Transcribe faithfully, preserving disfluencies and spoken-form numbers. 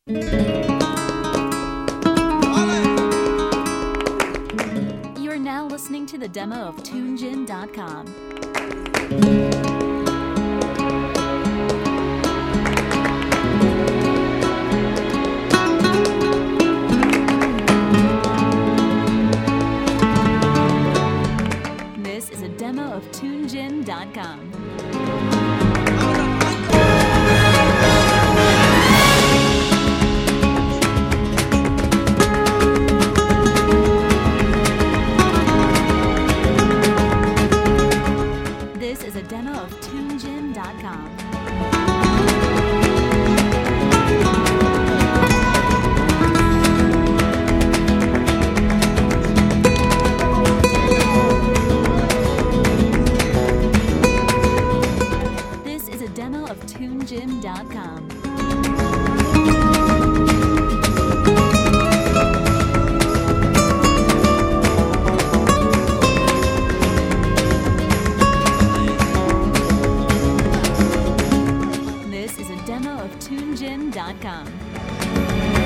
You are now listening to the demo of TuneGin dot com. This is a demo of TuneGin dot com. This is a demo of TuneGin dot com. This is a demo of TuneGin dot com. This is a demo of TuneGin dot com.